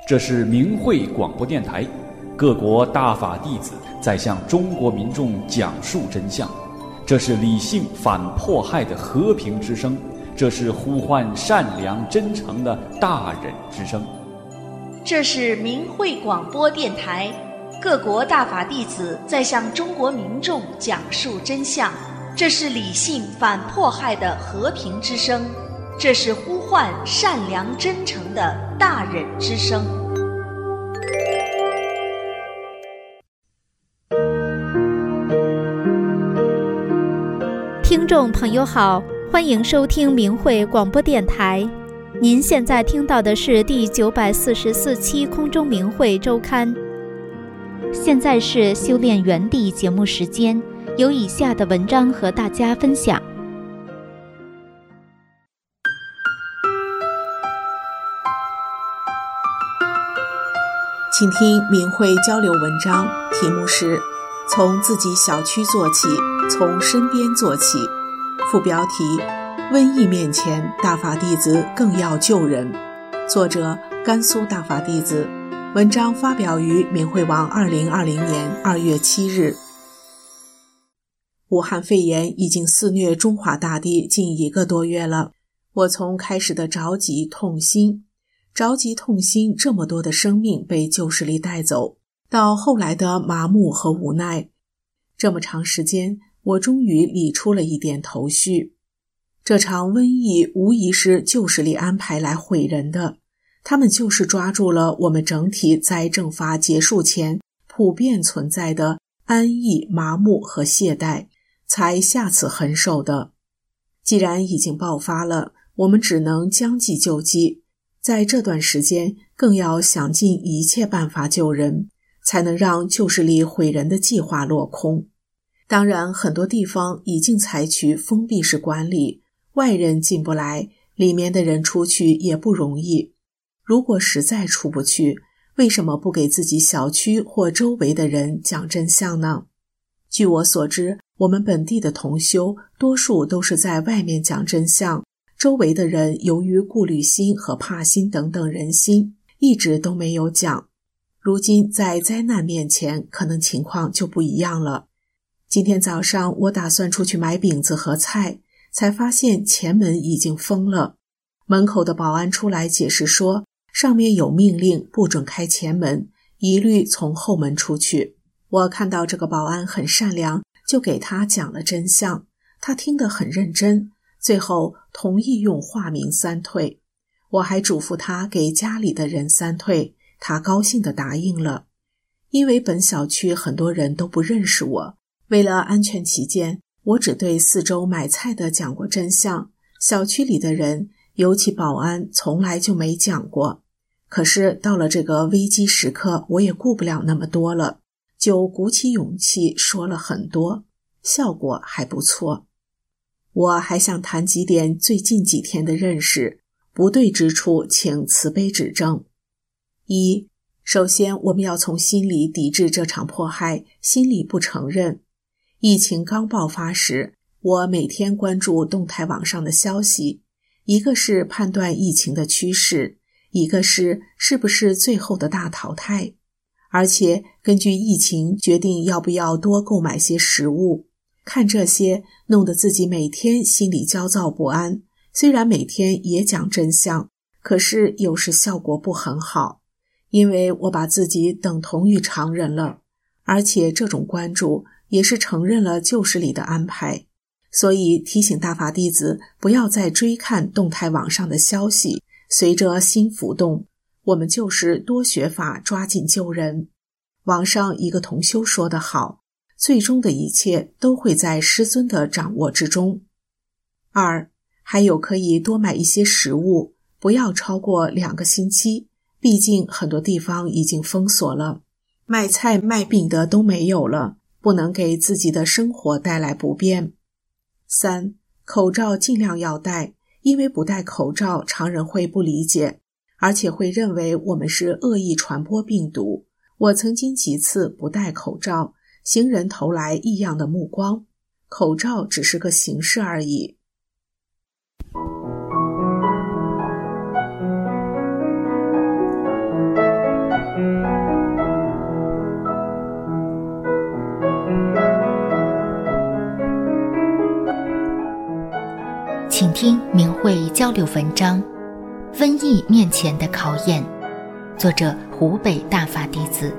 这是明慧广播电台，各国大法弟子在向中国民众讲述真相。这是理性反迫害的和平之声，这是呼唤善良真诚的大忍之声。 这是明慧广播电台，各国大法弟子在向中国民众讲述真相。这是理性反迫害的和平之声，这是呼唤善良真诚的大忍之声。 听众朋友好，欢迎收听明慧广播电台。您现在听到的是第944期空中明慧周刊。现在是修炼原地节目时间，有以下的文章和大家分享。 请听明慧交流文章，题目是从自己小区做起，从身边做起。副标题：瘟疫面前，大法弟子更要救人。作者：甘肃大法弟子。文章发表于明慧网2020年2月7日。武汉肺炎已经肆虐中华大地近1个多月了，我从开始的着急痛心这么多的生命被旧势力带走，到后来的麻木和无奈，这么长时间，我终于理出了一点头绪。这场瘟疫无疑是旧势力安排来毁人的，他们就是抓住了我们整体在政法结束前普遍存在的安逸、麻木和懈怠，才下此狠手的。既然已经爆发了，我们只能将计就计，在这段时间更要想尽一切办法救人，才能让旧势力毁人的计划落空。当然，很多地方已经采取封闭式管理，外人进不来，里面的人出去也不容易。如果实在出不去，为什么不给自己小区或周围的人讲真相呢？据我所知，我们本地的同修多数都是在外面讲真相，周围的人由于顾虑心和怕心等等人心，一直都没有讲。如今在灾难面前，可能情况就不一样了。今天早上我打算出去买饼子和菜，才发现前门已经封了。门口的保安出来解释说，上面有命令不准开前门，一律从后门出去。我看到这个保安很善良，就给他讲了真相，他听得很认真，最后同意用化名3退。我还嘱咐他给家里的人3退，他高兴地答应了。因为本小区很多人都不认识我，为了安全起见，我只对4周买菜的讲过真相，小区里的人，尤其保安，从来就没讲过。可是到了这个危机时刻，我也顾不了那么多了，就鼓起勇气说了很多，效果还不错。我还想谈几点最近几天的认识，不对之处请慈悲指正。1. 首先我们要从心里抵制这场迫害，心里不承认。疫情刚爆发时，我每天关注动态网上的消息，一个是判断疫情的趋势，一个是不是最后的大淘汰，而且根据疫情决定要不要多购买些食物。看这些弄得自己每天心里焦躁不安，虽然每天也讲真相，可是有时效果不很好，因为我把自己等同于常人了，而且这种关注也是承认了旧势力的安排，所以提醒大法弟子不要再追看动态网上的消息，随着心浮动，我们就是多学法，抓紧救人。网上一个同修说得好，最终的一切都会在师尊的掌握之中。2. 还有可以多买一些食物，不要超过2个星期，毕竟很多地方已经封锁了，卖菜卖饼的都没有了，不能给自己的生活带来不便。3. 口罩尽量要戴，因为不戴口罩常人会不理解，而且会认为我们是恶意传播病毒。我曾经几次不戴口罩，行人投来异样的目光，口罩只是个形式而已。 听明慧交流文章《瘟疫面前的考验》，作者湖北大法弟子。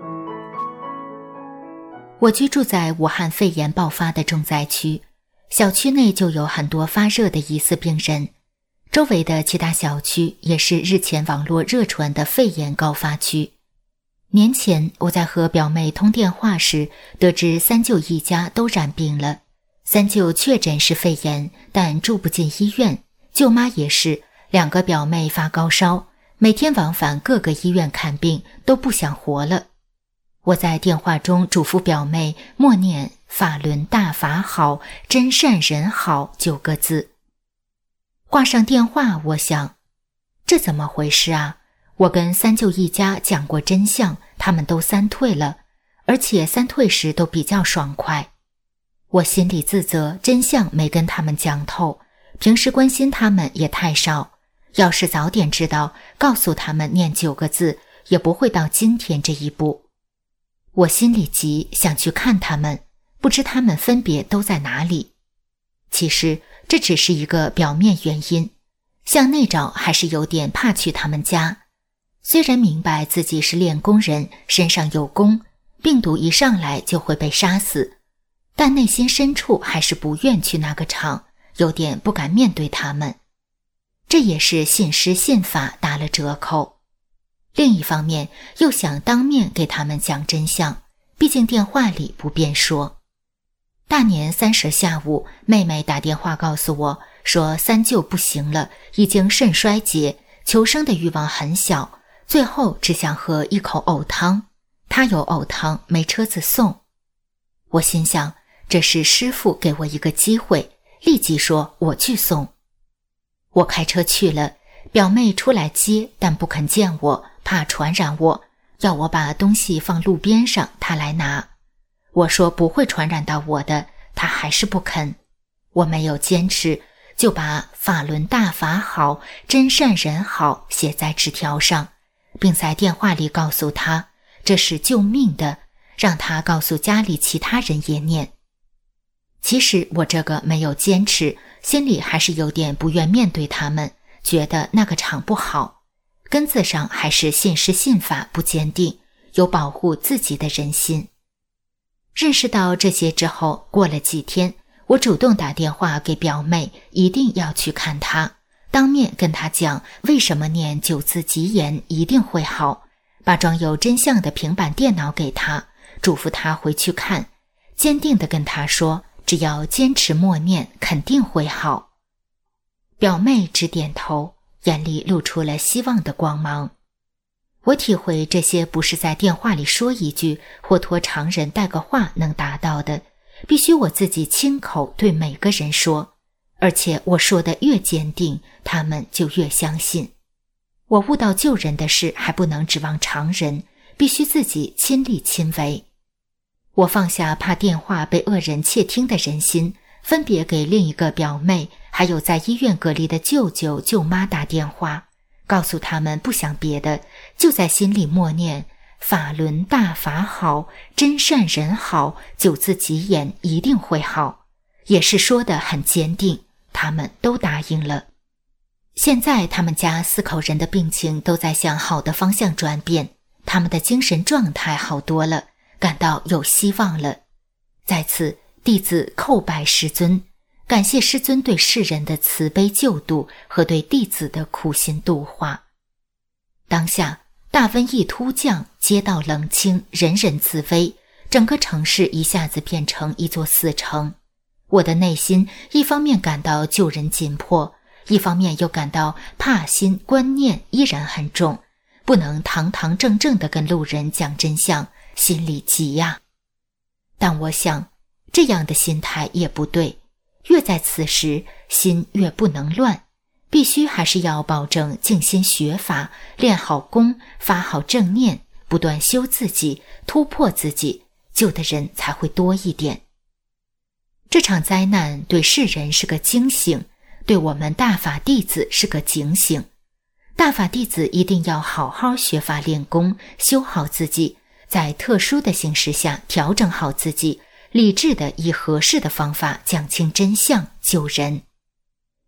我居住在武汉肺炎爆发的重灾区，小区内就有很多发热的疑似病人，周围的其他小区也是日前网络热传的肺炎高发区。年前我在和表妹通电话时，得知三舅一家都染病了。三舅确诊是肺炎，但住不进医院，舅妈也是，2个表妹发高烧，每天往返各个医院看病，都不想活了。我在电话中嘱咐表妹默念法轮大法好，真善人好9个字。挂上电话，我想，这怎么回事啊？我跟三舅一家讲过真相，他们都3退了，而且3退时都比较爽快。我心里自责，真相没跟他们讲透，平时关心他们也太少，要是早点知道，告诉他们念9个字，也不会到今天这一步。我心里急，想去看他们，不知他们分别都在哪里。其实这只是一个表面原因，向内找还是有点怕去他们家。虽然明白自己是练功人，身上有功，病毒一上来就会被杀死，但内心深处还是不愿去那个场，有点不敢面对他们。这也是信师信法打了折扣。另一方面又想当面给他们讲真相，毕竟电话里不便说。大年30下午，妹妹打电话告诉我，说三舅不行了，已经肾衰竭，求生的欲望很小，最后只想喝一口藕汤，他有藕汤，没车子送。我心想，这是师父给我一个机会，立即说我去送。我开车去了，表妹出来接，但不肯见我，怕传染我，要我把东西放路边上，她来拿。我说不会传染到我的，她还是不肯。我没有坚持，就把法轮大法好，真善人好写在纸条上，并在电话里告诉她，这是救命的，让她告诉家里其他人也念。其实我这个没有坚持，心里还是有点不愿面对他们，觉得那个场不好，根子上还是信师信法不坚定，有保护自己的人心。认识到这些之后，过了几天，我主动打电话给表妹，一定要去看她，当面跟她讲为什么念9字吉言一定会好，把装有真相的平板电脑给她，嘱咐她回去看，坚定地跟她说，只要坚持默念，肯定会好。表妹只点头，眼里露出了希望的光芒。我体会这些不是在电话里说一句或托常人带个话能达到的，必须我自己亲口对每个人说，而且我说的越坚定，他们就越相信。我悟到救人的事还不能指望常人，必须自己亲力亲为。我放下怕电话被恶人窃听的人心，分别给另一个表妹还有在医院隔离的舅舅舅妈打电话，告诉他们不想别的，就在心里默念法轮大法好，真善人好，9字吉言一定会好，也是说得很坚定，他们都答应了。现在他们家4口人的病情都在向好的方向转变，他们的精神状态好多了，感到有希望了。在此弟子叩拜师尊，感谢师尊对世人的慈悲救度和对弟子的苦心度化。当下大瘟疫突降，街道冷清，人人自危，整个城市一下子变成一座死城。我的内心一方面感到救人紧迫，一方面又感到怕心观念依然很重，不能堂堂正正地跟路人讲真相，心里急呀。但我想，这样的心态也不对，越在此时，心越不能乱，必须还是要保证静心学法，练好功，发好正念，不断修自己，突破自己，救的人才会多一点。这场灾难对世人是个惊醒，对我们大法弟子是个警醒。大法弟子一定要好好学法练功，修好自己，在特殊的形势下调整好自己，理智地以合适的方法讲清真相，救人。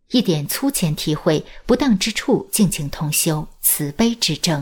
一点粗浅体会，不当之处敬请同修慈悲指正。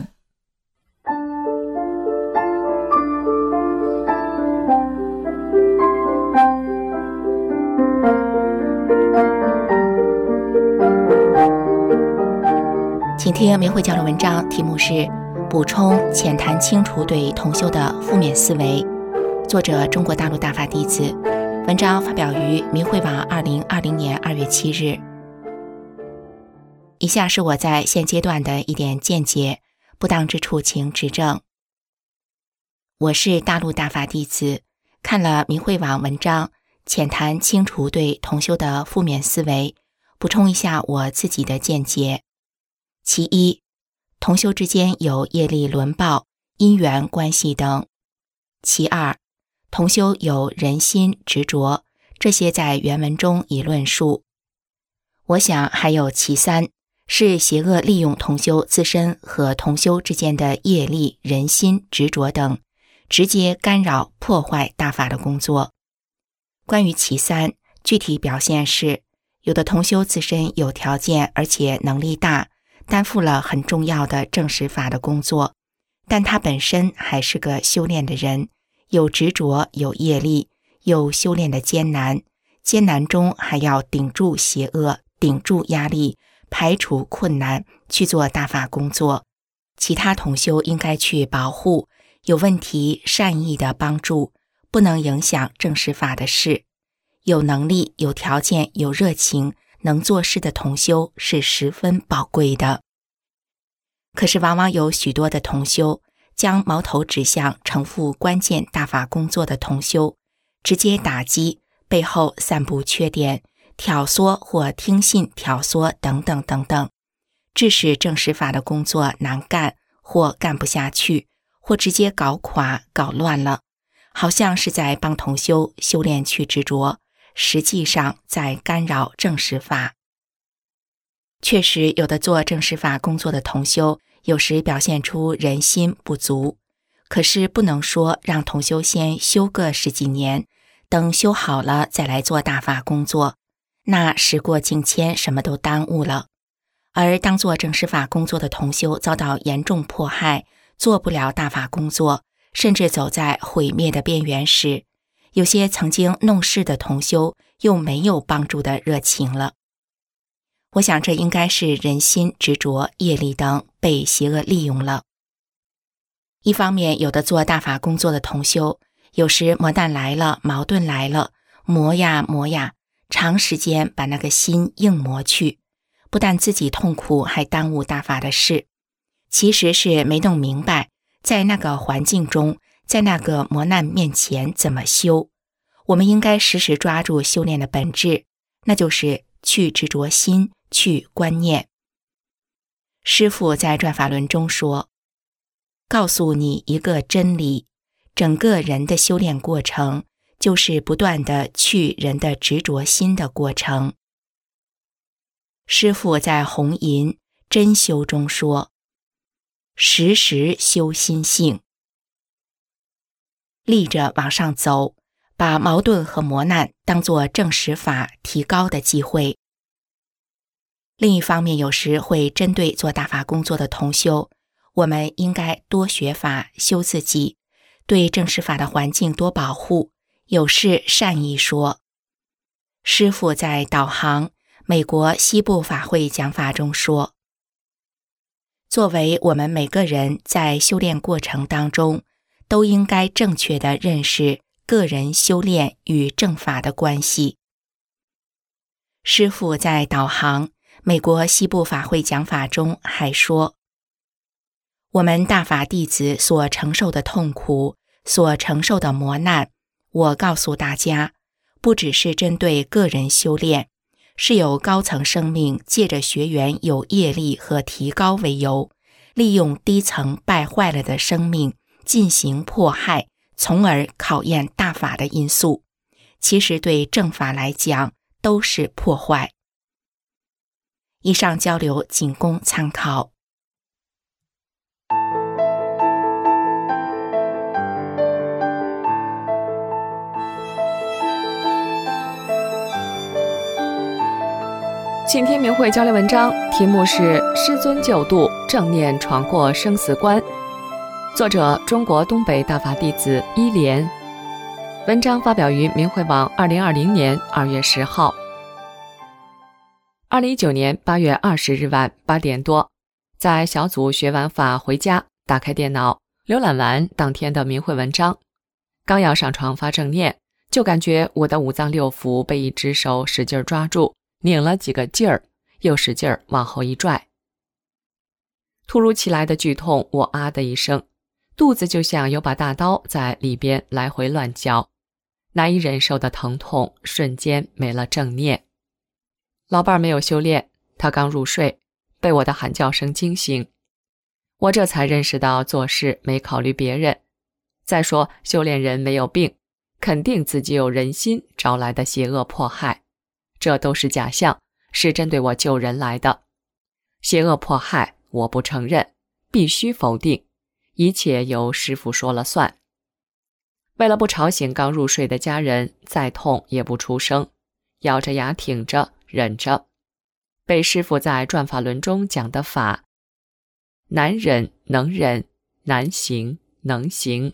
请听明慧交流文章，题目是补充浅谈清除对同修的负面思维，作者中国大陆大法弟子，文章发表于明慧网2020年2月7日。以下是我在现阶段的一点见解，不当之处请指正。我是大陆大法弟子，看了明慧网文章，浅谈清除对同修的负面思维，补充一下我自己的见解。其一，同修之间有业力轮报、因缘关系等。其二，同修有人心执着，这些在原文中已论述。我想还有其三，是邪恶利用同修自身和同修之间的业力、人心执着等，直接干扰破坏大法的工作。关于其三，具体表现是，有的同修自身有条件而且能力大，担负了很重要的正实法的工作，但他本身还是个修炼的人，有执着，有业力，有修炼的艰难，艰难中还要顶住邪恶，顶住压力，排除困难，去做大法工作。其他同修应该去保护，有问题善意的帮助，不能影响正实法的事。有能力、有条件、有热情，能做事的同修是十分宝贵的。可是往往有许多的同修将矛头指向承负关键大法工作的同修，直接打击，背后散布缺点，挑唆或听信挑唆等等等等，致使正实法的工作难干，或干不下去，或直接搞垮搞乱了，好像是在帮同修修炼去执着，实际上在干扰正实法。确实有的做正实法工作的同修有时表现出人心不足，可是不能说让同修先修个10几年，等修好了再来做大法工作，那时过境迁，什么都耽误了。而当做正实法工作的同修遭到严重迫害，做不了大法工作，甚至走在毁灭的边缘时，有些曾经弄事的同修又没有帮助的热情了。我想这应该是人心执着、业力等被邪恶利用了。一方面，有的做大法工作的同修，有时磨难来了，矛盾来了，磨呀磨呀，长时间把那个心硬磨去，不但自己痛苦，还耽误大法的事。其实是没弄明白，在那个环境中，在那个磨难面前怎么修。我们应该时时抓住修炼的本质，那就是去执着心，去观念。师父在转法轮中说，告诉你一个真理，整个人的修炼过程就是不断的去人的执着心的过程。师父在红银真修中说，时时修心性，立着往上走，把矛盾和磨难当作正实法提高的机会。另一方面，有时会针对做大法工作的同修，我们应该多学法，修自己，对正实法的环境多保护，有事善意说。师父在导航美国西部法会讲法中说，作为我们每个人在修炼过程当中，都应该正确地认识个人修炼与正法的关系。师父在导航美国西部法会讲法中还说，我们大法弟子所承受的痛苦，所承受的磨难，我告诉大家，不只是针对个人修炼，是有高层生命借着学员有业力和提高为由，利用低层败坏了的生命进行迫害，从而考验大法的因素，其实对正法来讲都是破坏。以上交流仅供参考。 请听明慧交流文章，题目是师尊救度，正念闯过生死关。作者中国东北大法弟子伊莲。文章发表于明慧网2020年2月10号。2019年8月20日晚8点多，在小组学完法回家，打开电脑浏览完当天的明慧文章，刚要上床发正念，就感觉我的五脏六腑被一只手使劲抓住，拧了几个劲儿，又使劲儿往后一拽。突如其来的剧痛，我啊的一声，肚子就像有把大刀在里边来回乱绞，难以忍受的疼痛瞬间没了正念。老伴儿没有修炼，他刚入睡，被我的喊叫声惊醒。我这才认识到做事没考虑别人。再说修炼人没有病，肯定自己有人心招来的邪恶迫害，这都是假象，是针对我救人来的。邪恶迫害我不承认，必须否定，一切由师父说了算。为了不吵醒刚入睡的家人，再痛也不出声，咬着牙挺着忍着。被师父在转法轮中讲的法，难忍能忍，难行能行。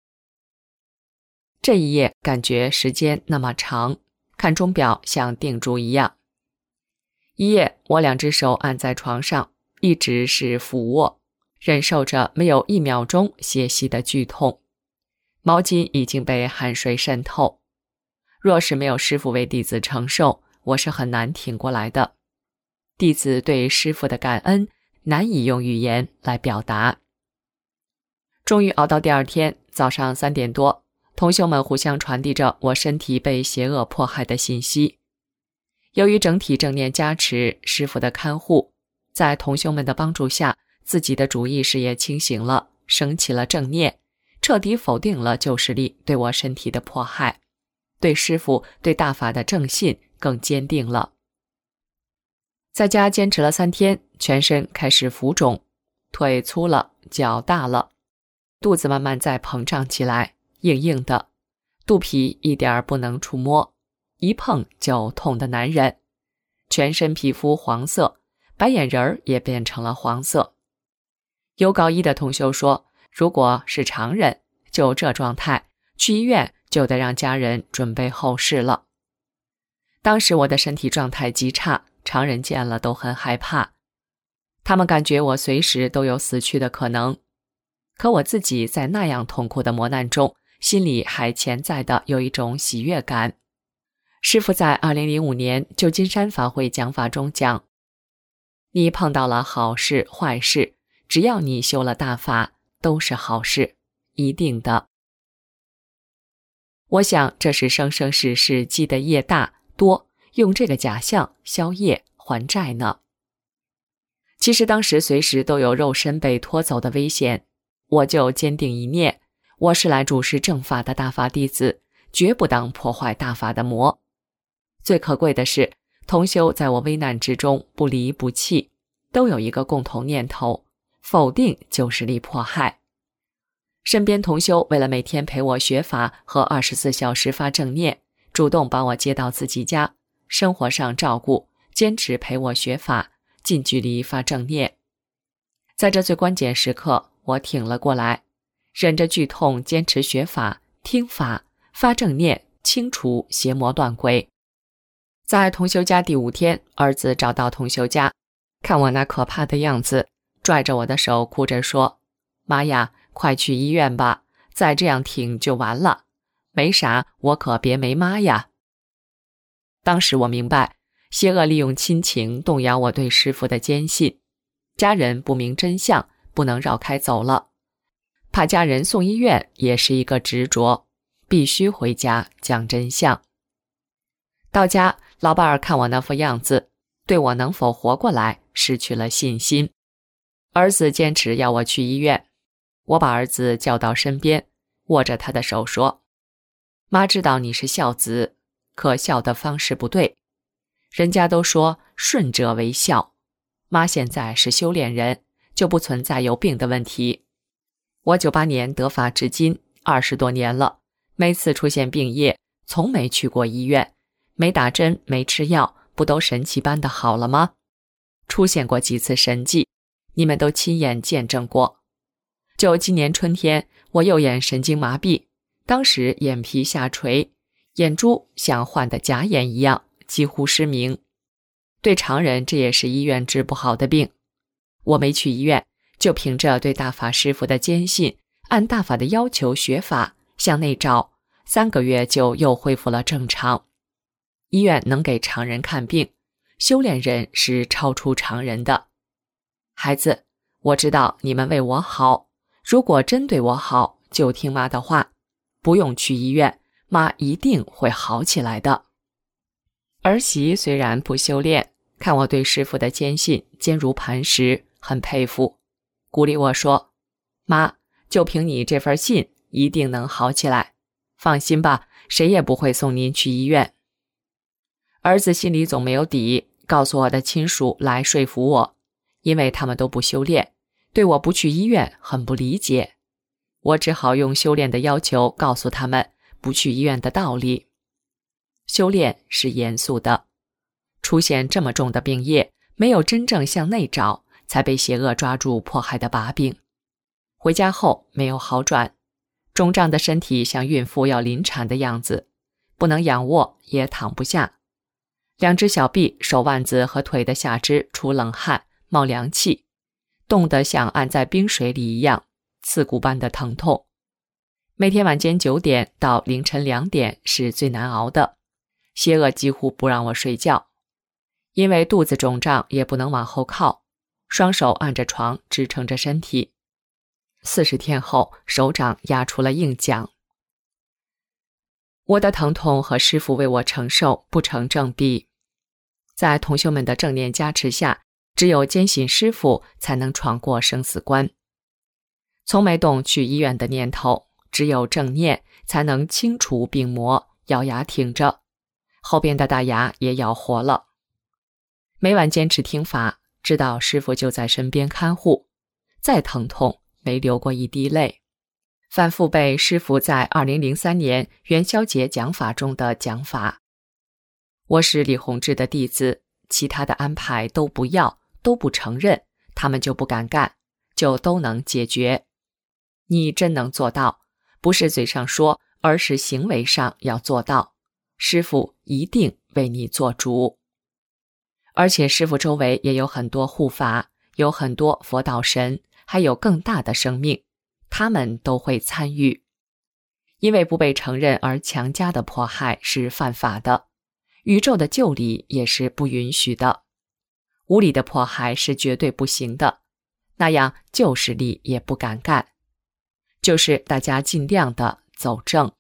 这一夜感觉时间那么长，看钟表像定住一样。一夜我两只手按在床上，一直是俯卧，忍受着没有1秒钟歇息的剧痛。毛巾已经被汗水渗透，若是没有师父为弟子承受，我是很难挺过来的。弟子对师父的感恩难以用语言来表达。终于熬到第二天早上3点多，同修们互相传递着我身体被邪恶迫害的信息。由于整体正念加持，师父的看护，在同修们的帮助下，自己的主意识也清醒了，升起了正念，彻底否定了旧势力对我身体的迫害，对师父对大法的正信更坚定了。在家坚持了3天，全身开始浮肿，腿粗了，脚大了，肚子慢慢在膨胀起来，硬硬的，肚皮一点不能触摸，一碰就痛得难忍，全身皮肤黄色，白眼仁儿也变成了黄色。有高一的同修说，如果是常人，就这状态，去医院就得让家人准备后事了。当时我的身体状态极差，常人见了都很害怕，他们感觉我随时都有死去的可能。可我自己在那样痛苦的磨难中，心里还潜在的有一种喜悦感。师父在2005年旧金山法会讲法中讲，你碰到了好事坏事，只要你修了大法，都是好事，一定的。我想这是生生世世积的业大多，用这个假象消业还债呢。其实当时随时都有肉身被拖走的危险，我就坚定一念，我是来主持正法的大法弟子，绝不当破坏大法的魔。最可贵的是，同修在我危难之中不离不弃，都有一个共同念头，否定旧势力迫害。身边同修为了每天陪我学法和24小时发正念，主动把我接到自己家，生活上照顾，坚持陪我学法，近距离发正念。在这最关键时刻，我挺了过来，忍着剧痛坚持学法、听法、发正念，清除邪魔乱鬼。在同修家第5天，儿子找到同修家，看我那可怕的样子，拽着我的手哭着说，妈呀，快去医院吧，再这样挺就完了，没啥，我可别没妈呀。当时我明白，邪恶利用亲情动摇我对师父的坚信，家人不明真相，不能绕开走了，怕家人送医院也是一个执着，必须回家讲真相。到家，老伴儿看我那副样子，对我能否活过来失去了信心。儿子坚持要我去医院，我把儿子叫到身边，握着他的手说，妈知道你是孝子，可孝的方式不对，人家都说顺者为孝，妈现在是修炼人，就不存在有病的问题。我98年得法至今20多年了，每次出现病业，从没去过医院，没打针，没吃药， 不都神奇般的好了吗？出现过几次神迹，你们都亲眼见证过。就今年春天，我右眼神经麻痹，当时眼皮下垂，眼珠像换的假眼一样，几乎失明。对常人这也是医院治不好的病。我没去医院，就凭着对大法师父的坚信，按大法的要求学法，向内找，3个月就又恢复了正常。医院能给常人看病，修炼人是超出常人的。孩子，我知道你们为我好，如果真对我好，就听妈的话，不用去医院，妈一定会好起来的。儿媳虽然不修炼，看我对师父的坚信坚如磐石，很佩服，鼓励我说，妈，就凭你这份信，一定能好起来，放心吧，谁也不会送您去医院。儿子心里总没有底，告诉我的亲属来说服我，因为他们都不修炼，对我不去医院很不理解。我只好用修炼的要求告诉他们不去医院的道理。修炼是严肃的，出现这么重的病业，没有真正向内找，才被邪恶抓住迫害的把柄。回家后没有好转，肿胀的身体像孕妇要临产的样子，不能仰卧也躺不下。2只小臂、手腕子和腿的下肢出冷汗，冒凉气，冻得像按在冰水里一样，刺骨般的疼痛。每天晚间9点到凌晨2点是最难熬的，邪恶几乎不让我睡觉。因为肚子肿胀，也不能往后靠，双手按着床支撑着身体。40天后，手掌压出了硬茧。我的疼痛和师父为我承受不成正比。在同修们的正念加持下，只有坚信师父才能闯过生死关。从没动去医院的念头，只有正念才能清除病魔，咬牙挺着，后边的大牙也咬活了。每晚坚持听法，知道师父就在身边看护，再疼痛没流过一滴泪。反复背师父在2003年元宵节讲法中的讲法。我是李洪志的弟子，其他的安排都不要，都不承认，他们就不敢干，就都能解决。你真能做到，不是嘴上说，而是行为上要做到，师父一定为你做主。而且师父周围也有很多护法，有很多佛道神，还有更大的生命，他们都会参与。因为不被承认而强加的迫害是犯法的，宇宙的救理也是不允许的，无理的迫害是绝对不行的，那样旧势力也不敢干。就是大家尽量的走正。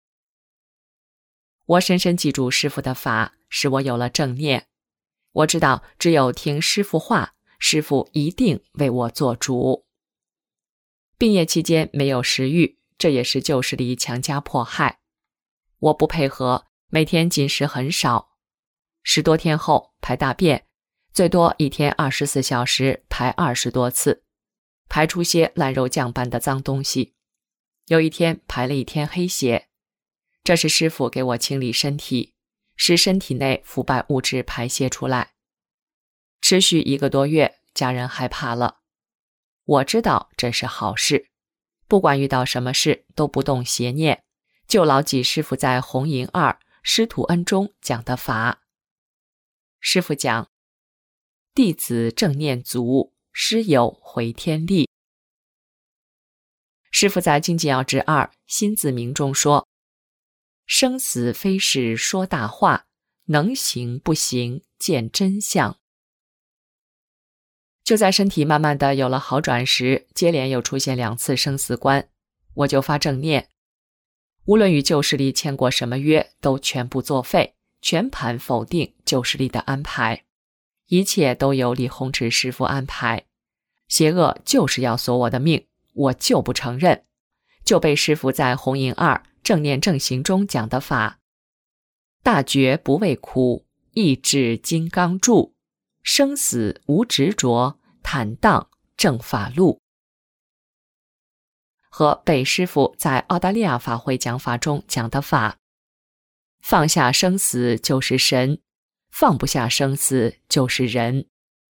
我深深记住师父的法，使我有了正念。我知道只有听师父话，师父一定为我做主。病业期间没有食欲，这也是旧势力强加迫害。我不配合，每天进食很少，10多天后排大便，最多一天24小时排20多次，排出些烂肉酱般的脏东西。有一天排了1天黑血，这是师父给我清理身体，使身体内腐败物质排泄出来。持续1个多月，家人害怕了。我知道这是好事，不管遇到什么事都不动邪念，就牢记师父在红银2师徒恩中讲的法。师父讲，弟子正念足，师有回天力。师父在经济要旨2心自明中说，生死非是说大话，能行不行见真相。就在身体慢慢的有了好转时，接连又出现2次生死关，我就发正念，无论与旧势力签过什么约，都全部作废，全盘否定旧势力的安排，一切都由李洪志师父安排，邪恶就是要索我的命，我就不承认，就被师父在红银2正念正行中讲的法，大觉不畏苦，意志金刚柱，生死无执着，坦荡正法路，和被师父在澳大利亚法会讲法中讲的法，放下生死就是神， 放不下生死就是人。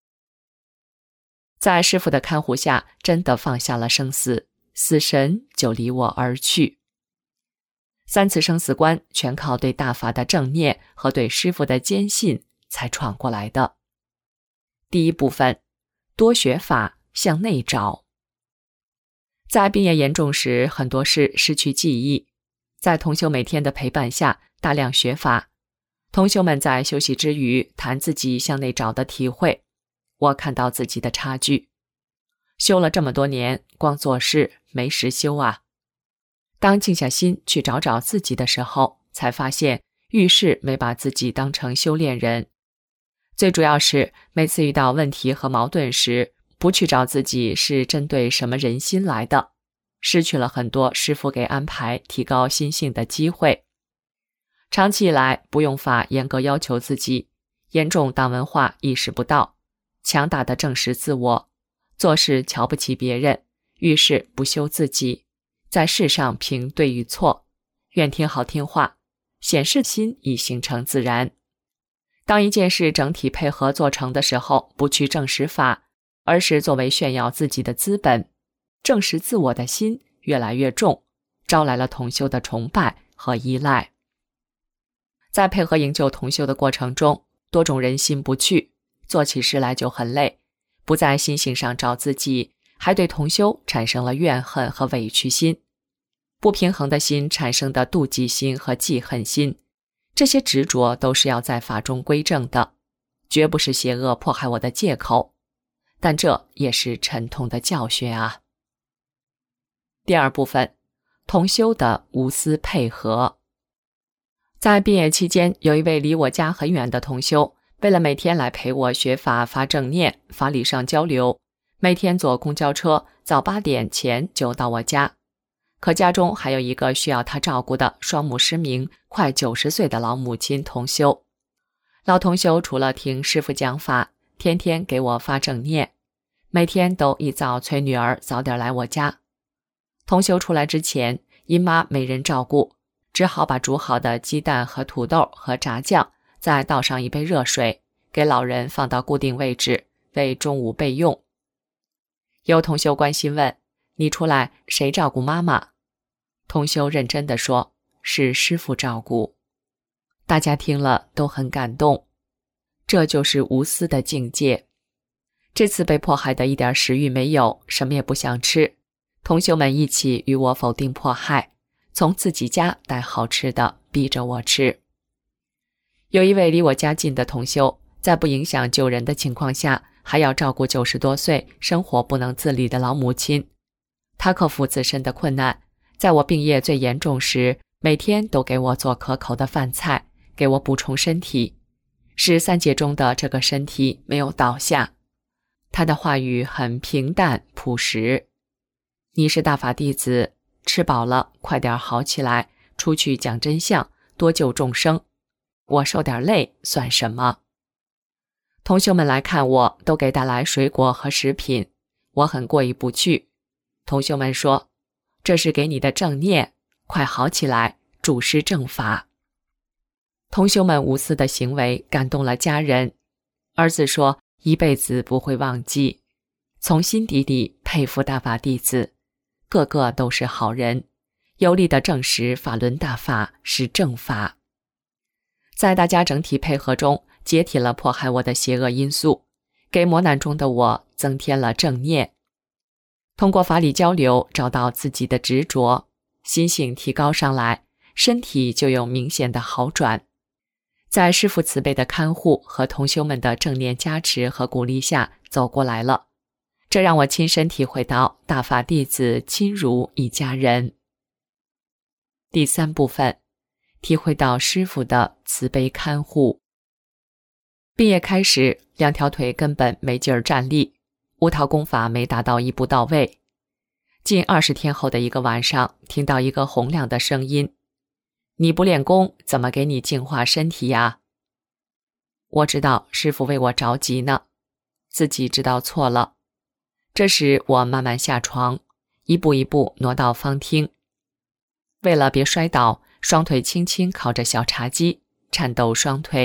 在师父的看护下，真的放下了生死，死神就离我而去。3次生死关全靠对大法的正念和对师父的坚信才闯过来的。第一部分，多学法，向内找。在病业严重时，很多事失去记忆，在同修每天的陪伴下，大量学法。同修们在休息之余谈自己向内找的体会，我看到自己的差距。修了这么多年，光做事没时修啊。当静下心去找找自己的时候，才发现遇事没把自己当成修炼人。最主要是每次遇到问题和矛盾时，不去找自己是针对什么人心来的，失去了很多师父给安排提高心性的机会。长期以来不用法严格要求自己，严重党文化意识不到，强大的正视自我，做事瞧不起别人，遇事不修自己，在世上评对与错，愿听好听话，显示心已形成自然。当一件事整体配合做成的时候，不去正视法，而是作为炫耀自己的资本，正视自我的心越来越重，招来了同修的崇拜和依赖。在配合营救同修的过程中，多种人心不去，做起事来就很累，不在心性上找自己，还对同修产生了怨恨和委屈心。不平衡的心产生的妒忌心和记恨心，这些执着都是要在法中归正的，绝不是邪恶迫害我的借口，但这也是沉痛的教训啊。第二部分，同修的无私配合。在毕业期间，有一位离我家很远的同修，为了每天来陪我学法发正念，法理上交流，每天坐公交车，早8点前就到我家。可家中还有一个需要他照顾的双目失明、快90岁的老母亲同修。老同修除了听师父讲法，天天给我发正念，每天都一早催女儿早点来我家。同修出来之前，因妈没人照顾，只好把煮好的鸡蛋和土豆和炸酱，再倒上一杯热水，给老人放到固定位置，为中午备用。有同修关心问，你出来谁照顾妈妈？同修认真地说，是师父照顾。大家听了都很感动，这就是无私的境界。这次被迫害的一点食欲没有，什么也不想吃，同修们一起与我否定迫害，从自己家带好吃的逼着我吃。有一位离我家近的同修，在不影响救人的情况下，还要照顾90多岁生活不能自理的老母亲。他克服自身的困难，在我病业最严重时，每天都给我做可口的饭菜，给我补充身体，使3界中的这个身体没有倒下。他的话语很平淡朴实，你是大法弟子，吃饱了快点好起来，出去讲真相，多救众生，我受点累算什么？同修们来看我，都给带来水果和食品，我很过意不去。同修们说，这是给你的正念，快好起来，主施正法。同修们无私的行为感动了家人，儿子说一辈子不会忘记，从心底里佩服大法弟子，个个都是好人，有力的证实法轮大法是正法。在大家整体配合中，解体了迫害我的邪恶因素，给磨难中的我增添了正念。通过法理交流，找到自己的执着，心性提高上来，身体就有明显的好转。在师父慈悲的看护和同修们的正念加持和鼓励下走过来了，这让我亲身体会到大法弟子亲如一家人。第3部分，体会到师父的慈悲看护。毕业开始，2条腿根本没劲儿站立，5套功法没达到一步到位。近20天后的一个晚上，听到一个洪亮的声音，你不练功，怎么给你净化身体呀？我知道师父为我着急呢，自己知道错了。这时我慢慢下床，一步一步挪到方厅。为了别摔倒，双腿轻轻靠着小茶几，颤抖双腿，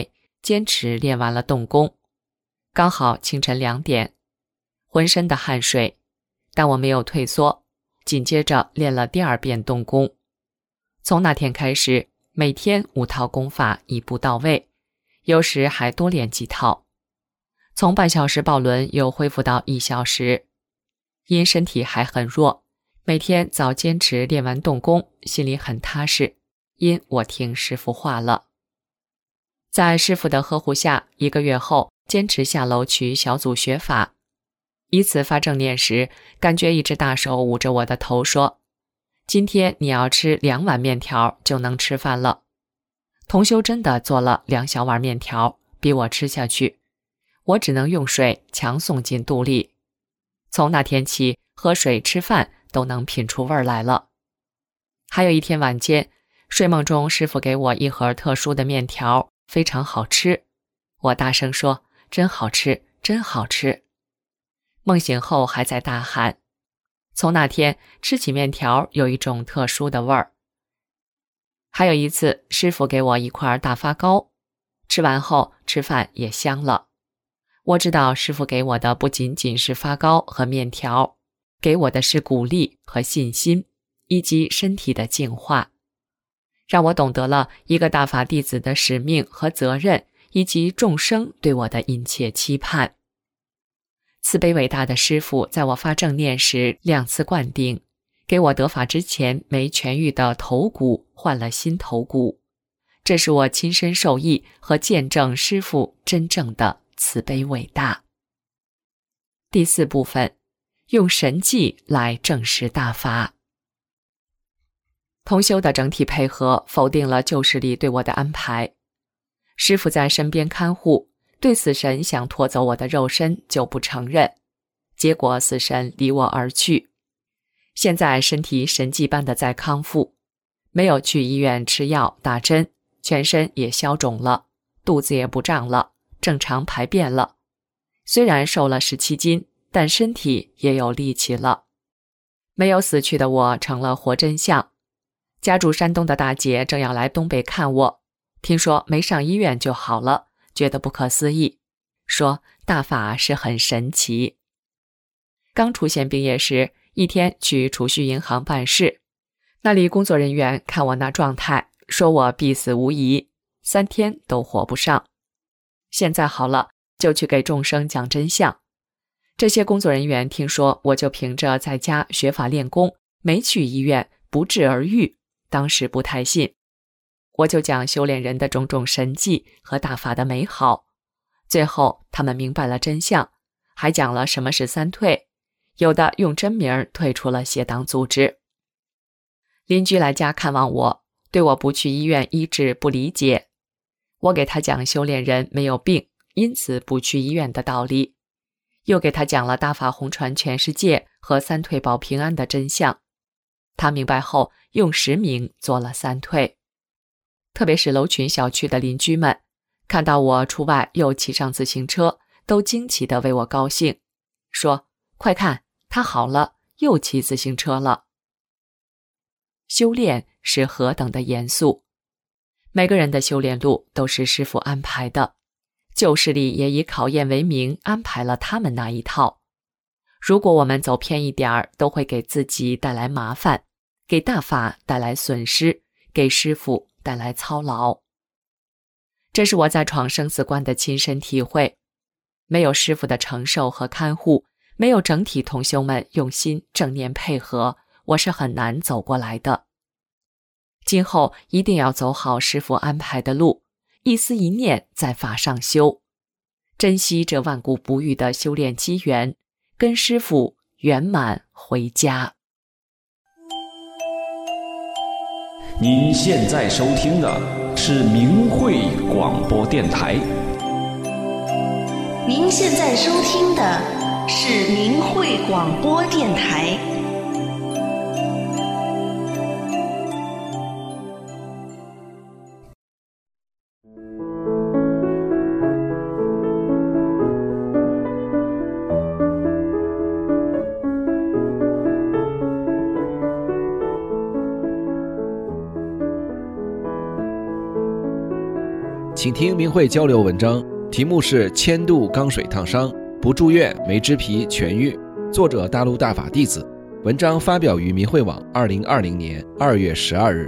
坚持练完了动功。刚好清晨2点，浑身的汗水，但我没有退缩，紧接着练了第2遍动功。从那天开始，每天5套功法一步到位，有时还多练几套。从半小时抱轮又恢复到1小时。因身体还很弱，每天早坚持练完动功，心里很踏实，因我听师父话了。在师父的呵护下，1个月后坚持下楼去小组学法。一次发正念时，感觉一只大手捂着我的头说，今天你要吃2碗面条就能吃饭了。同修真的做了2小碗面条，逼我吃下去，我只能用水强送进肚里。从那天起，喝水吃饭都能品出味儿来了。还有一天晚间，睡梦中师父给我一盒特殊的面条，非常好吃。我大声说，真好吃，真好吃。梦醒后还在大喊。从那天吃起面条有一种特殊的味儿。还有一次，师父给我一块大发糕，吃完后吃饭也香了。我知道师父给我的不仅仅是发糕和面条，给我的是鼓励和信心，以及身体的净化，让我懂得了一个大法弟子的使命和责任，以及众生对我的殷切期盼。慈悲伟大的师父在我发正念时2次灌顶，给我得法之前没痊愈的头骨换了新头骨，这是我亲身受益和见证师父真正的慈悲伟大。第4部分，用神迹来证实大法。同修的整体配合否定了旧势力对我的安排。师父在身边看护，对死神想拖走我的肉身就不承认，结果死神离我而去。现在身体神迹般的在康复，没有去医院吃药打针，全身也消肿了，肚子也不胀了，正常排便了。虽然瘦了17斤，但身体也有力气了。没有死去的我成了活真相。家住山东的大姐正要来东北看我，听说没上医院就好了，觉得不可思议，说大法是很神奇。刚出现病业时，一天去储蓄银行办事，那里工作人员看我那状态，说我必死无疑，3天都活不上。现在好了，就去给众生讲真相。这些工作人员听说我就凭着在家学法练功，没去医院，不治而愈，当时不太信。我就讲修炼人的种种神迹和大法的美好，最后他们明白了真相，还讲了什么是3退，有的用真名退出了邪党组织。邻居来家看望我，对我不去医院医治不理解，我给他讲修炼人没有病，因此不去医院的道理，又给他讲了大法红传全世界和3退保平安的真相。他明白后用实名做了3退。特别是楼群小区的邻居们，看到我出外又骑上自行车，都惊奇地为我高兴，说快看，他好了，又骑自行车了。修炼是何等的严肃，每个人的修炼路都是师父安排的，旧势力也以考验为名安排了他们那一套。如果我们走偏一点儿，都会给自己带来麻烦，给大法带来损失，给师父带来操劳。这是我在闯生死关的亲身体会，没有师父的承受和看护，没有整体同修们用心正念配合，我是很难走过来的。今后一定要走好师父安排的路，一思一念在法上修，珍惜这万古不遇的修炼机缘，跟师父圆满回家。 您现在收听的是明慧广播电台。 您现在收听的是明慧广播电台。 请听明慧交流文章，题目是1000度钢水烫伤，不住院没支皮痊愈，作者大陆大法弟子，文章发表于明慧网2020年2月12日。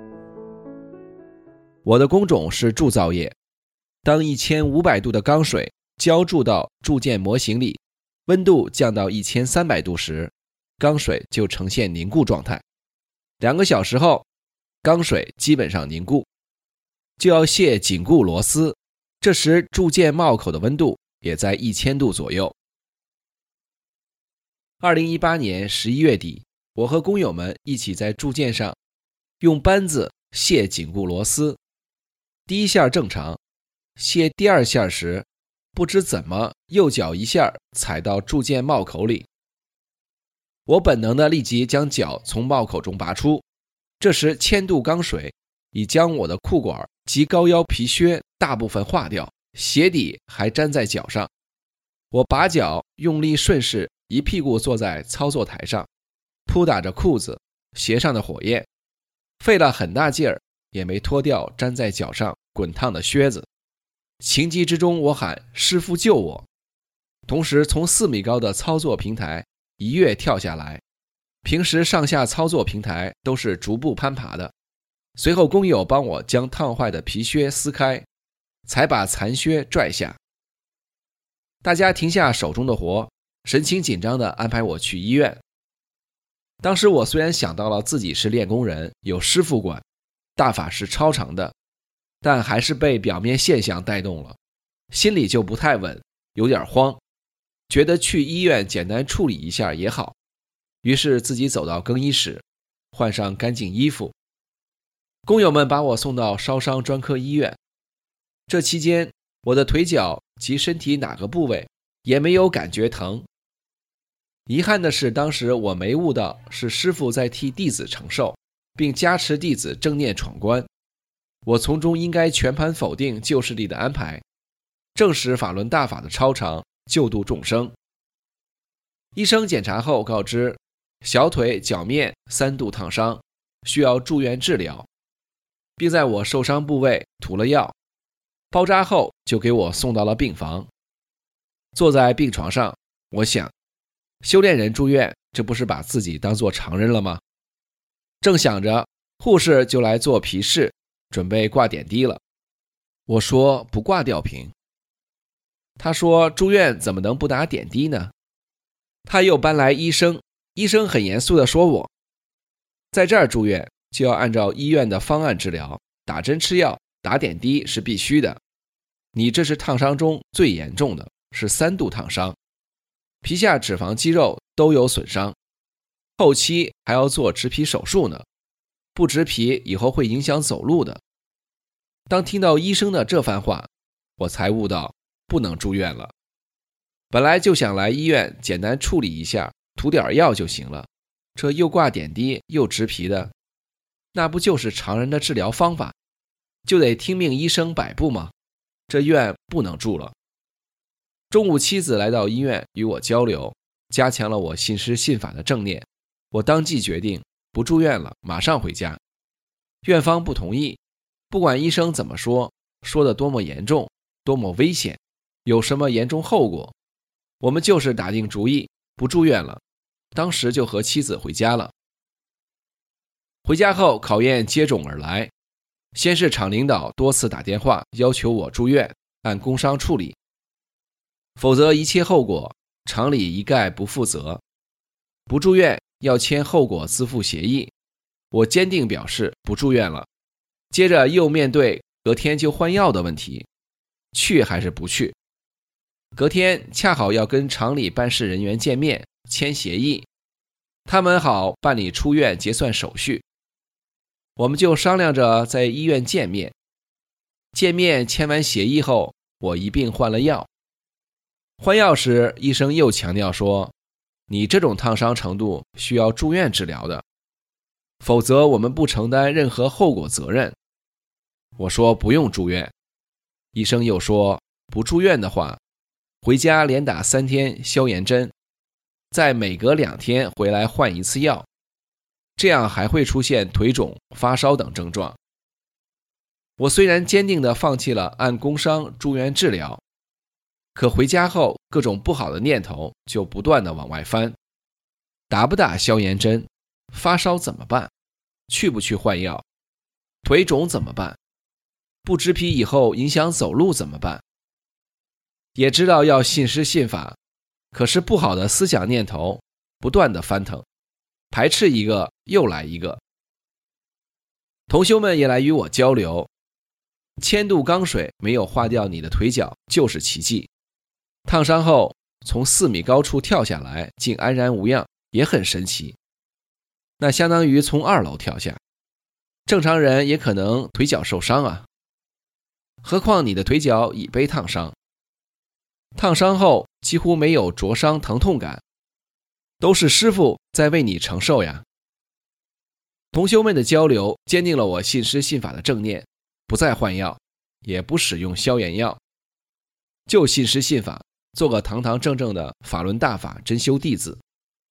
我的工种是铸造业，当1500度的钢水浇注到铸件模型里，温度降到1300度时，钢水就呈现凝固状态。2个小时后，钢水基本上凝固，就要卸紧固螺丝，这时铸件帽口的温度也在1000度左右。2018年11月底，我和工友们一起在铸件上用扳子卸紧固螺丝，第一下正常，卸第二下时，不知怎么右脚一下踩到铸件帽口里，我本能的立即将脚从帽口中拔出，这时1000度钢水已将我的裤管及高腰皮靴大部分化掉，鞋底还粘在脚上。我拔脚用力顺势一屁股坐在操作台上，扑打着裤子鞋上的火焰，费了很大劲儿也没脱掉粘在脚上滚烫的靴子。情急之中，我喊师傅救我，同时从4米高的操作平台一跃跳下来。平时上下操作平台都是逐步攀爬的，随后工友帮我将烫坏的皮靴撕开，才把残靴拽下。大家停下手中的活，神情紧张地安排我去医院。当时我虽然想到了自己是练功人，有师傅管，大法是超常的，但还是被表面现象带动了，心里就不太稳，有点慌，觉得去医院简单处理一下也好，于是自己走到更衣室，换上干净衣服。工友们把我送到烧伤专科医院，这期间我的腿脚及身体哪个部位也没有感觉疼。遗憾的是，当时我没悟到是师父在替弟子承受，并加持弟子正念闯关，我从中应该全盘否定旧势力的安排，证实法轮大法的超常，救度众生。医生检查后告知，小腿脚面3度烫伤，需要住院治疗，并在我受伤部位涂了药，包扎后就给我送到了病房。坐在病床上，我想，修炼人住院，这不是把自己当作常人了吗？正想着，护士就来做皮试，准备挂点滴了。我说不挂吊瓶。他说住院怎么能不打点滴呢？他又搬来医生，医生很严肃地说，我在这儿住院就要按照医院的方案治疗，打针吃药打点滴是必须的，你这是烫伤中最严重的，是3度烫伤，皮下脂肪肌肉都有损伤，后期还要做植皮手术呢，不植皮以后会影响走路的。当听到医生的这番话，我才悟到不能住院了。本来就想来医院简单处理一下，涂点药就行了，这又挂点滴又植皮的，那不就是常人的治疗方法，就得听命医生摆布吗？这院不能住了。中午妻子来到医院与我交流，加强了我信师信法的正念，我当即决定不住院了，马上回家。院方不同意，不管医生怎么说，说的多么严重，多么危险，有什么严重后果，我们就是打定主意不住院了，当时就和妻子回家了。回家后考验接踵而来，先是厂领导多次打电话要求我住院，按工伤处理，否则一切后果厂里一概不负责，不住院要签后果自负协议。我坚定表示不住院了，接着又面对隔天就换药的问题，去还是不去？隔天恰好要跟厂里办事人员见面签协议，他们好办理出院结算手续。我们就商量着在医院见面。见面签完协议后，我一并换了药。换药时，医生又强调说，你这种烫伤程度需要住院治疗的，否则我们不承担任何后果责任。我说不用住院。医生又说，不住院的话，回家连打3天消炎针，再每隔2天回来换1次药，这样还会出现腿肿、发烧等症状。 我虽然坚定地放弃了按工伤住院治疗，可回家后各种不好的念头就不断地往外翻。打不打消炎针？发烧怎么办？去不去换药？腿肿怎么办？不植皮以后影响走路怎么办？也知道要信师信法，可是不好的思想念头不断地翻腾，排斥一个又来一个。同修们也来与我交流，1000度缸水没有化掉你的腿脚就是奇迹，烫伤后从4米高处跳下来竟安然无恙也很神奇，那相当于从2楼跳下，正常人也可能腿脚受伤啊，何况你的腿脚已被烫伤，烫伤后几乎没有灼伤疼痛感，都是师父在为你承受呀。同修们的交流坚定了我信师信法的正念，不再换药，也不使用消炎药，就信师信法，做个堂堂正正的法轮大法真修弟子。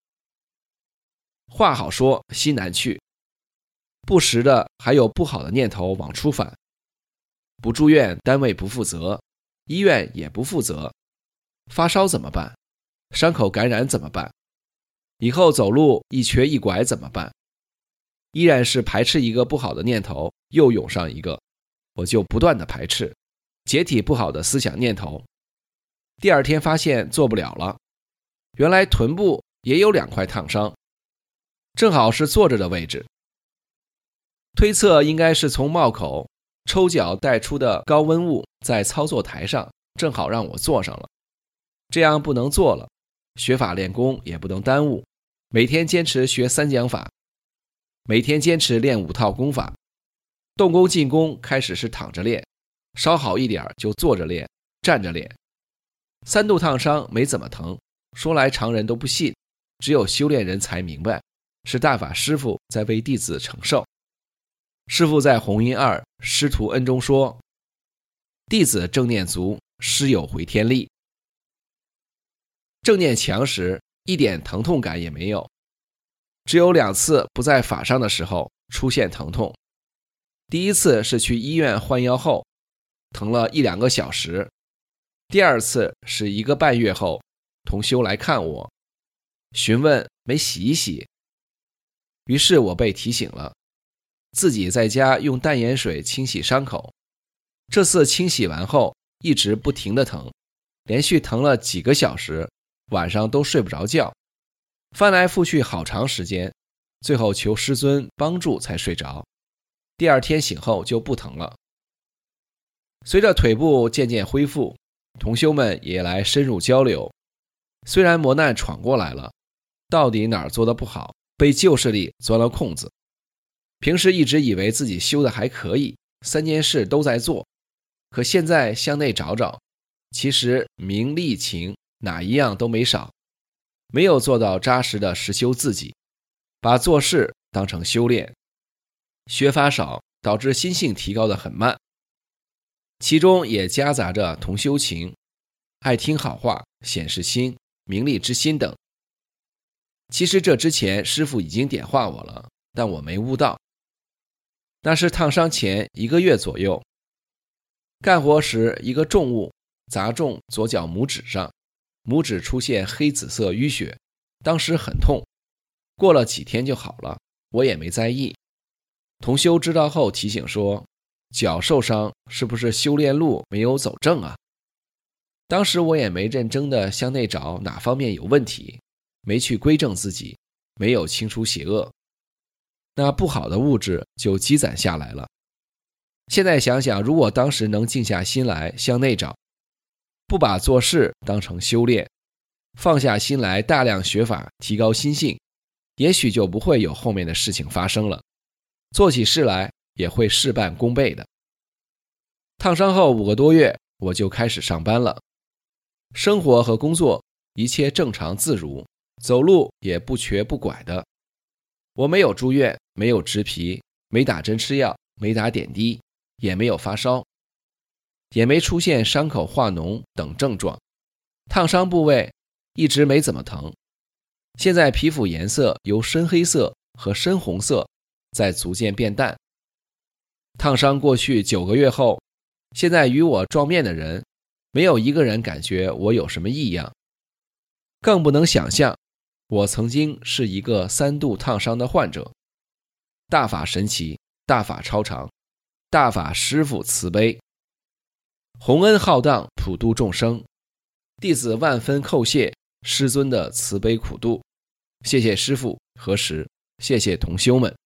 话好说，心难去，不时的还有不好的念头往出反，不住院单位不负责，医院也不负责，发烧怎么办？伤口感染怎么办？以后走路一瘸一拐怎么办？依然是排斥一个不好的念头，又涌上一个，我就不断的排斥，解体不好的思想念头。第2天发现做不了了，原来臀部也有2块烫伤，正好是坐着的位置，推测应该是从帽口抽脚带出的高温物在操作台上正好让我坐上了，这样不能坐了，学法练功也不能耽误，每天坚持学3讲法，每天坚持练5套功法，动功进功开始是躺着练，稍好一点就坐着练，站着练。3度烫伤没怎么疼，说来常人都不信，只有修炼人才明白，是大法师父在为弟子承受。师父在弘音2师徒恩中说，弟子正念足，师有回天力。正念强时一点疼痛感也没有，只有2次不在法上的时候出现疼痛。第一次是去医院换药后，疼了1-2个小时。第2次是1个半月后，同修来看我，询问没洗一洗。于是我被提醒了，自己在家用淡盐水清洗伤口。这次清洗完后一直不停地疼，连续疼了几个小时，晚上都睡不着觉，翻来覆去好长时间，最后求师尊帮助才睡着。第2天醒后就不疼了。随着腿部渐渐恢复，同修们也来深入交流，虽然磨难闯过来了，到底哪儿做得不好，被旧势力钻了空子。平时一直以为自己修得还可以，3件事都在做，可现在向内找找，其实名利情哪一样都没少，没有做到扎实的实修自己，把做事当成修炼，学法少，导致心性提高得很慢，其中也夹杂着同修情，爱听好话、显示心、名利之心等。其实这之前师父已经点化我了，但我没悟到。那是烫伤前1个月左右，干活时一个重物砸中左脚拇指上，拇指出现黑紫色淤血，当时很痛，过了几天就好了，我也没在意。同修知道后提醒说，脚受伤是不是修炼路没有走正啊？当时我也没认真的向内找哪方面有问题，没去归正自己，没有清除邪恶，那不好的物质就积攒下来了。现在想想，如果当时能静下心来向内找，不把做事当成修炼，放下心来大量学法提高心性，也许就不会有后面的事情发生了，做起事来也会事半功倍的。烫伤后5个多月，我就开始上班了，生活和工作一切正常自如，走路也不瘸不拐的。我没有住院，没有植皮，没打针吃药，没打点滴，也没有发烧，也没出现伤口化脓等症状，烫伤部位一直没怎么疼。现在皮肤颜色由深黑色和深红色在逐渐变淡， 烫伤过去9个月后，现在与我撞面的人，没有一个人感觉我有什么异样，更不能想象我曾经是一个3度烫伤的患者。大法神奇，大法超常，大法师父慈悲，洪恩浩荡，普度众生。弟子万分叩谢师尊的慈悲苦度，谢谢师父和时，谢谢同修们。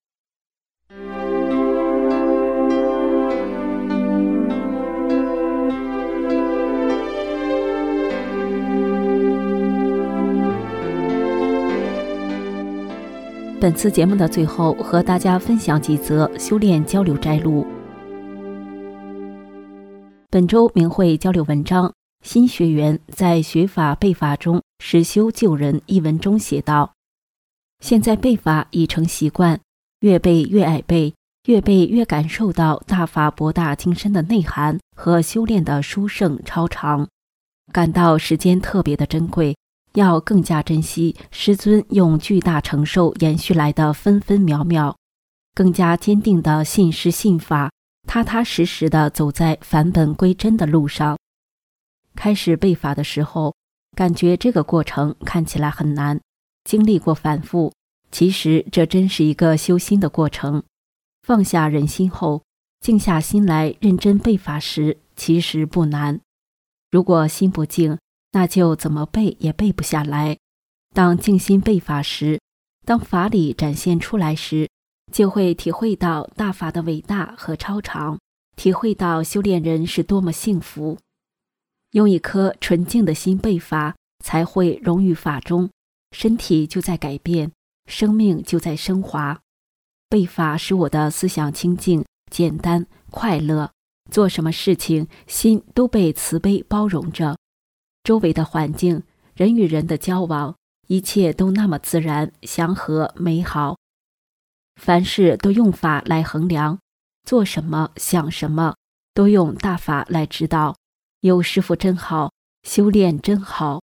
本次节目的最后，和大家分享几则修炼交流摘录。本周明慧交流文章，新学员在学法背法中实修救人一文中写道：现在背法已成习惯，越背越爱背，越背越感受到大法博大精深的内涵和修炼的殊胜超常，感到时间特别的珍贵，要更加珍惜师尊用巨大承受延续来的分分秒秒，更加坚定地信师信法，踏踏实实地走在返本归真的路上。开始背法的时候，感觉这个过程看起来很难，经历过反复，其实这真是一个修心的过程。放下人心后，静下心来认真背法时，其实不难。如果心不静，那就怎么背也背不下来。当静心背法时，当法理展现出来时，就会体会到大法的伟大和超常，体会到修炼人是多么幸福。用一颗纯净的心背法，才会融于法中，身体就在改变，生命就在升华。背法使我的思想清净、简单、快乐，做什么事情心都被慈悲包容着。周围的环境，人与人的交往，一切都那么自然、祥和、美好。凡事都用法来衡量，做什么、想什么，都用大法来指导。有师父真好，修炼真好。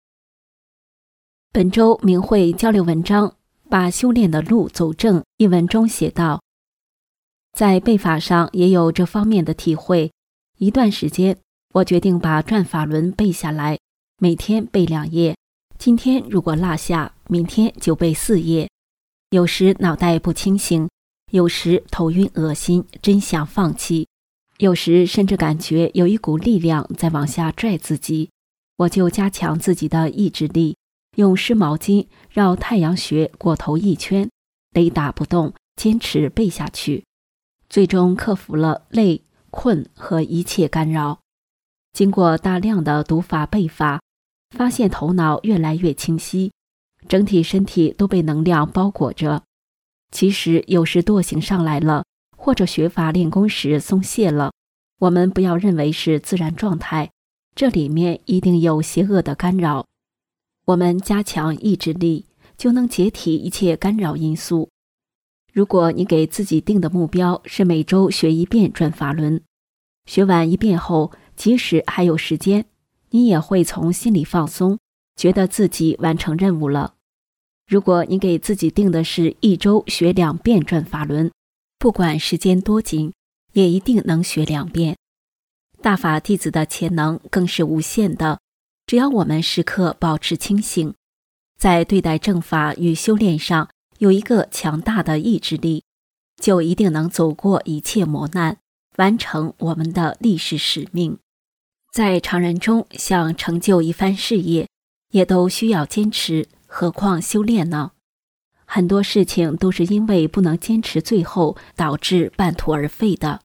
本周明慧交流文章，把修炼的路走正一文中写道：在背法上也有这方面的体会。一段时间，我决定把转法轮背下来，每天背2页。今天如果落下，明天就背4页。有时脑袋不清醒，有时头晕恶心，真想放弃。有时甚至感觉有一股力量在往下拽自己，我就加强自己的意志力，用湿毛巾绕太阳穴过头1圈，雷打不动，坚持背下去。最终克服了累、困和一切干扰。经过大量的读法背法，发现头脑越来越清晰，整体身体都被能量包裹着。其实有时惰性上来了，或者学法练功时松懈了，我们不要认为是自然状态，这里面一定有邪恶的干扰。我们加强意志力，就能解体一切干扰因素。如果你给自己定的目标是每周学1遍转法轮，学完1遍后，即使还有时间，你也会从心里放松，觉得自己完成任务了。如果你给自己定的是1周学2遍转法轮，不管时间多紧，也一定能学2遍。大法弟子的潜能更是无限的，只要我们时刻保持清醒，在对待正法与修炼上有一个强大的意志力，就一定能走过一切磨难，完成我们的历史使命。在常人中想成就一番事业，也都需要坚持，何况修炼呢？很多事情都是因为不能坚持最后，导致半途而废的。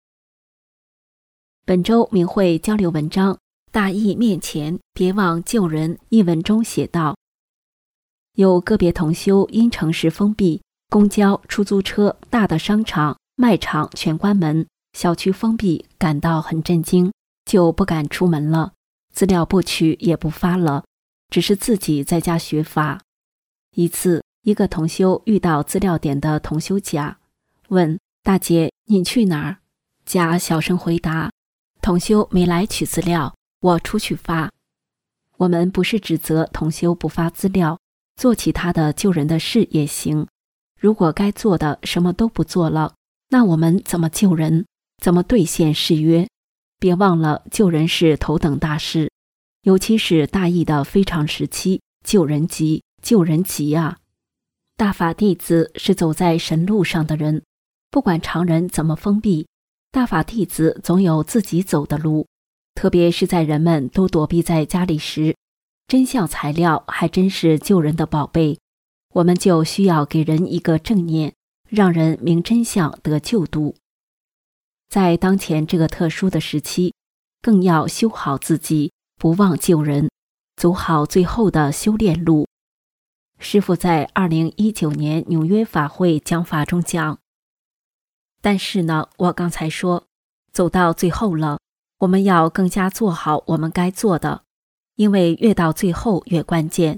本周明慧交流文章，大义面前别忘救人一文中写道：有个别同修因城市封闭，公交、出租车、大的商场、卖场全关门，小区封闭，感到很震惊，就不敢出门了，资料不取也不发了，只是自己在家学法。一次，一个同修遇到资料点的同修甲，问大姐你去哪儿？甲小声回答，同修没来取资料，我出去发。我们不是指责同修不发资料，做其他的救人的事也行。如果该做的什么都不做了， 那我们怎么救人？怎么兑现誓约？别忘了，救人是头等大事，尤其是大疫的非常时期，救人急，救人急啊！大法弟子是走在神路上的人，不管常人怎么封闭，大法弟子总有自己走的路。特别是在人们都躲避在家里时，真相材料还真是救人的宝贝。我们就需要给人一个正念，让人明真相得救度。在当前这个特殊的时期，更要修好自己，不忘救人，走好最后的修炼路。师父在2019年纽约法会讲法中讲，但是呢，我刚才说，走到最后了，我们要更加做好我们该做的，因为越到最后越关键。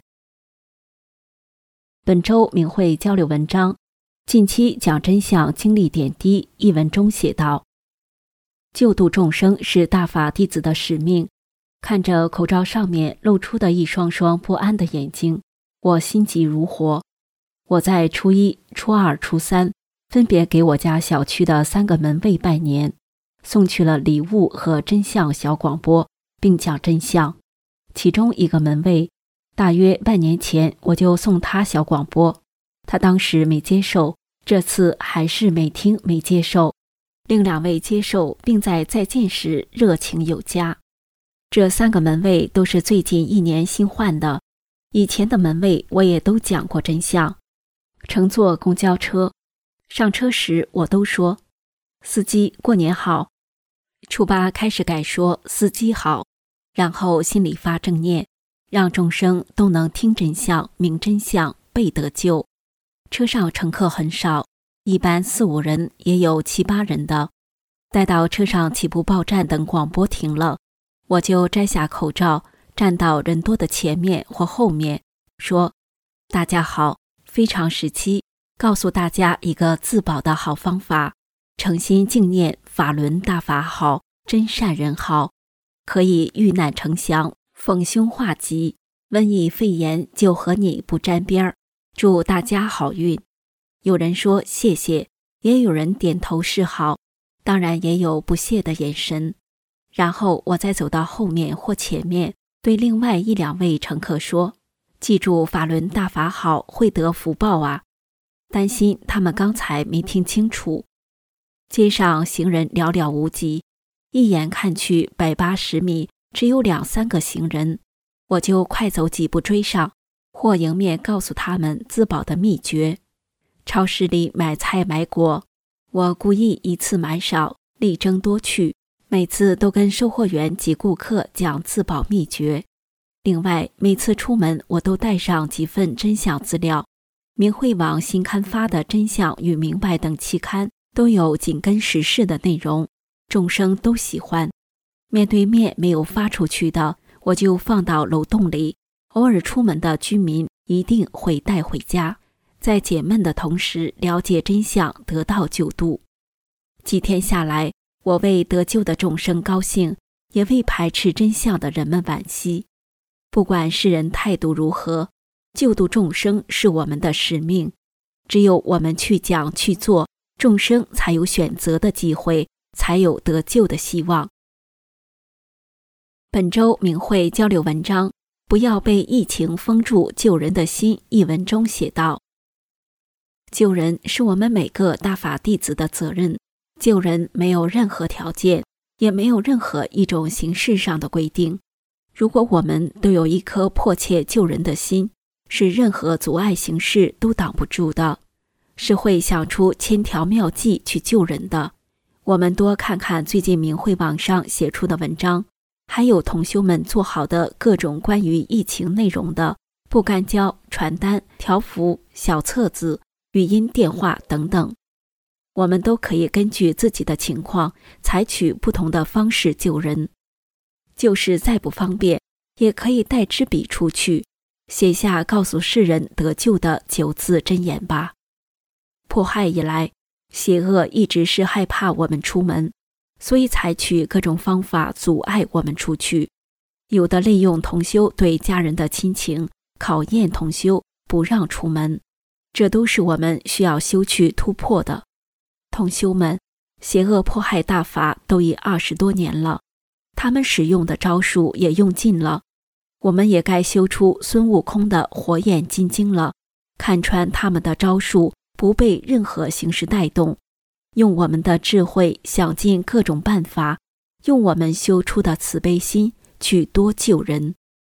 本周明慧交流文章，近期讲真相经历点滴一文中写道，救度众生是大法弟子的使命。看着口罩上面露出的一双双不安的眼睛，我心急如火。我在初一、初二、初三分别给我家小区的3个门卫拜年，送去了礼物和真相小广播，并讲真相。其中一个门卫，大约半年前我就送他小广播，他当时没接受，这次还是没听没接受。另2位接受，并在再见时热情有加。这3个门卫都是最近1年新换的，以前的门卫我也都讲过真相。乘坐公交车，上车时我都说司机过年好，初8开始改说司机好，然后心里发正念，让众生都能听真相、明真相、被得救。车上乘客很少，一般4、5人，也有7、8人的。待到车上起步报站等广播停了，我就摘下口罩，站到人多的前面或后面，说：大家好，非常时期，告诉大家一个自保的好方法，诚心敬念法轮大法好，真善人好，可以遇难成祥，逢凶化吉，瘟疫肺炎就和你不沾边儿，祝大家好运。有人说谢谢，也有人点头示好，当然也有不屑的眼神。然后我再走到后面或前面，对另外1、2位乘客说：记住法轮大法好，会得福报啊！担心他们刚才没听清楚。街上行人寥寥无几，一眼看去180米只有2、3个行人，我就快走几步追上，或迎面告诉他们自保的秘诀。超市里买菜买果，我故意一次买少，力争多去，每次都跟售货员及顾客讲自保秘诀。另外，每次出门我都带上几份真相资料。明慧网新刊发的《真相与明白》等期刊都有紧跟时事的内容，众生都喜欢。面对面没有发出去的，我就放到楼洞里，偶尔出门的居民一定会带回家，在解闷的同时了解真相，得到救度。几天下来，我为得救的众生高兴，也为排斥真相的人们惋惜。不管世人态度如何，救度众生是我们的使命。只有我们去讲去做，众生才有选择的机会，才有得救的希望。本周明慧交流文章，不要被疫情封住救人的心一文中写道：救人是我们每个大法弟子的责任，救人没有任何条件，也没有任何一种形式上的规定。如果我们都有一颗迫切救人的心，是任何阻碍形式都挡不住的，是会想出千条妙计去救人的。我们多看看最近明慧网上写出的文章，还有同修们做好的各种关于疫情内容的不干胶、传单、条幅、小册子、语音电话等等。我们都可以根据自己的情况，采取不同的方式救人。就是再不方便，也可以带支笔出去，写下告诉世人得救的9字真言吧。迫害以来，邪恶一直是害怕我们出门，所以采取各种方法阻碍我们出去。有的利用同修对家人的亲情，考验同修，不让出门，这都是我们需要修去突破的。 同修们，邪恶迫害大法都已20多年了，他们使用的招数也用尽了，我们也该修出孙悟空的火眼金睛了，看穿他们的招数，不被任何形式带动，用我们的智慧想尽各种办法，用我们修出的慈悲心去多救人。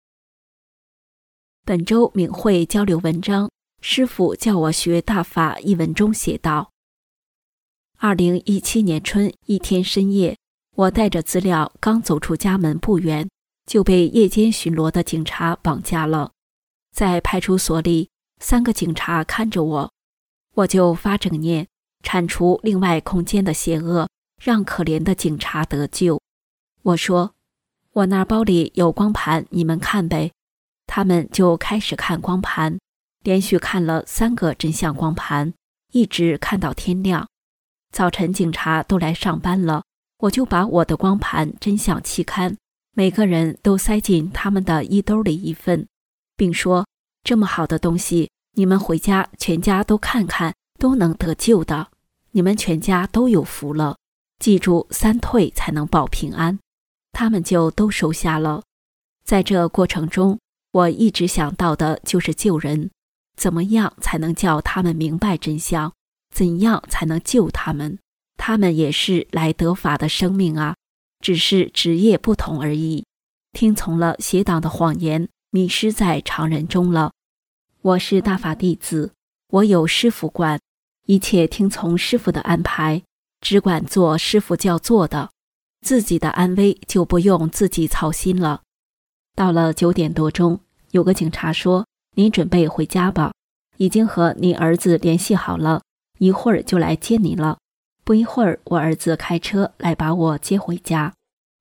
本周明慧交流文章，师父教我学大法一文中写道：2017年春一天深夜，我带着资料刚走出家门不远，就被夜间巡逻的警察绑架了。在派出所里，3个警察看着我，我就发正念，铲除另外空间的邪恶，让可怜的警察得救。我说，我那包里有光盘，你们看呗。他们就开始看光盘，连续看了3个真相光盘，一直看到天亮。早晨警察都来上班了，我就把我的光盘真相期刊每个人都塞进他们的衣兜里一份，并说，这么好的东西，你们回家全家都看看，都能得救的，你们全家都有福了，记住3退才能保平安。他们就都收下了。在这过程中，我一直想到的就是救人，怎么样才能叫他们明白真相，怎样才能救他们，他们也是来得法的生命啊，只是职业不同而已，听从了邪党的谎言，迷失在常人中了。我是大法弟子，我有师父管，一切听从师父的安排，只管做师父叫做的，自己的安危就不用自己操心了。到了9点多钟，有个警察说，你准备回家吧，已经和你儿子联系好了，一会儿就来接你了。不一会儿，我儿子开车来把我接回家。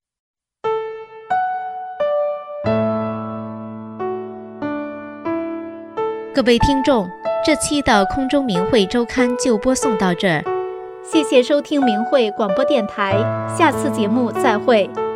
各位听众，这期的空中明慧周刊就播送到这儿，谢谢收听明慧广播电台，下次节目再会。